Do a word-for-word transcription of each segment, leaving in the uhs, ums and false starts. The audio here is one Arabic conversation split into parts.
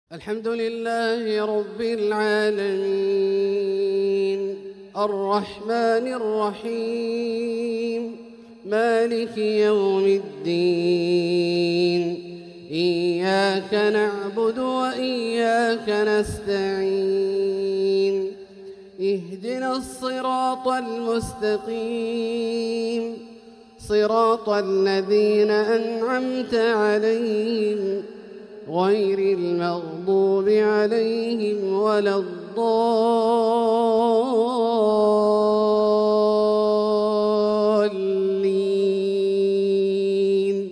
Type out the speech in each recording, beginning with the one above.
الحمد لله رب العالمين الرحمن الرحيم مالك يوم الدين إياك نعبد وإياك نستعين اهدنا الصراط المستقيم صراط الذين أنعمت عليهم غير المغضوب عليهم ولا الضالين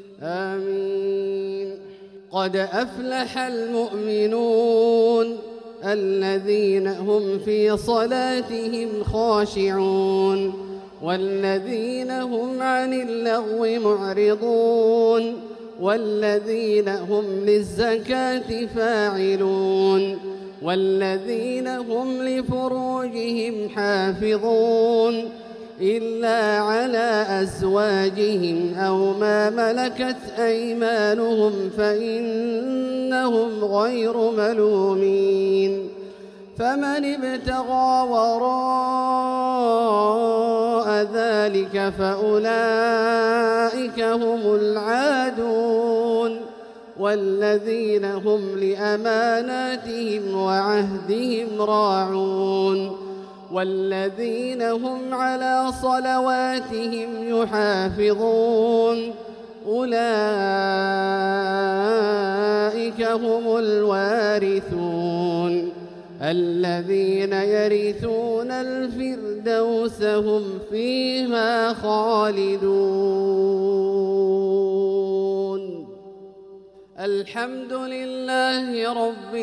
آمين. قد أفلح المؤمنون الذين هم في صلاتهم خاشعون والذين هم عن اللغو معرضون والذين هم للزكاة فاعلون والذين هم لفروجهم حافظون إلا على أزواجهم أو ما ملكت أيمانهم فإنهم غير ملومين. فمن ابتغى وراء ذلك فأولئك هم العادون والذين هم لأماناتهم وعهدهم راعون والذين هم على صلواتهم يحافظون أولئك هم الوارثون الذين يرثون الفردوس هم فيها خالدون. الحمد لله رب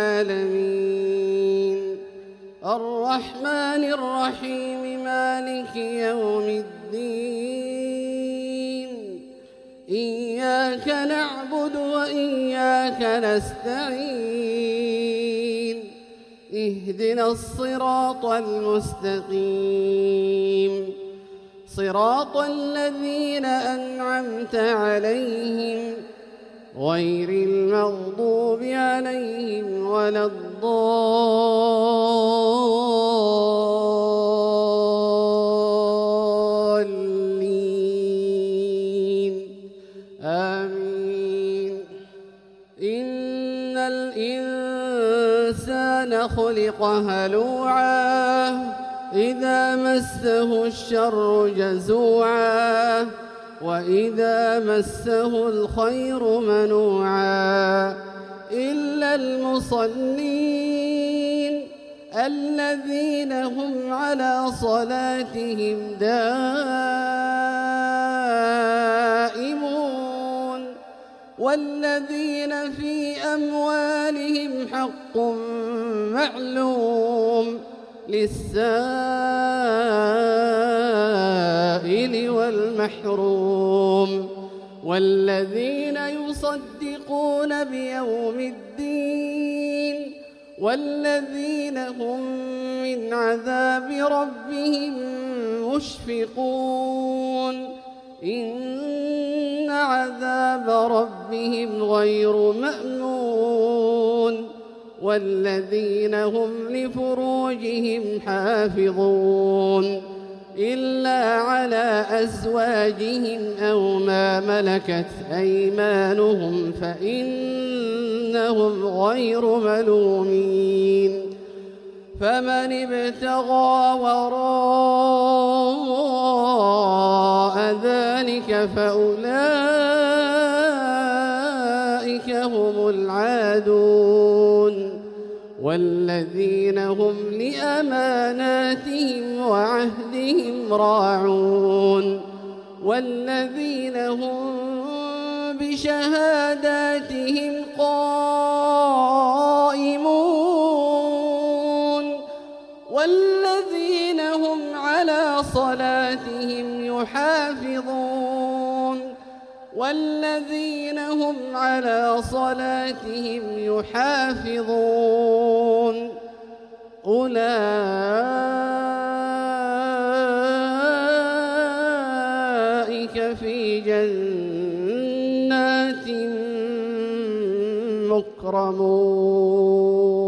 العالمين الرحمن الرحيم مالك يوم الدين إياك نعبد وإياك نستعين اهدنا الصراط المستقيم صراط الذين أنعمت عليهم غير المغضوب عليهم ولا الضالين آمين. إن الإنسان خلق هلوعا إذا مسه الشر جزوعا وإذا مسه الخير منوعا إلا المصلين الذين هم على صلاتهم دائمون والذين في أموالهم حق معلوم للسائل والمحروم والذين يصدقون بيوم الدين والذين هم من عذاب ربهم مشفقون إن عذاب ربهم غير مأمون والذين هم لفروجهم حافظون إلا على أزواجهم أو ما ملكت أيمانهم فإنهم غير ملومين. فمن ابتغى وراء ذلك فأولئك هم العادون والذين هم لأماناتهم وعهدهم راعون والذين هم بشهاداتهم قائمون والذين هم على صلاتهم يحافظون والذين هم على صلاتهم يحافظون أولئك في جنات تكرمون.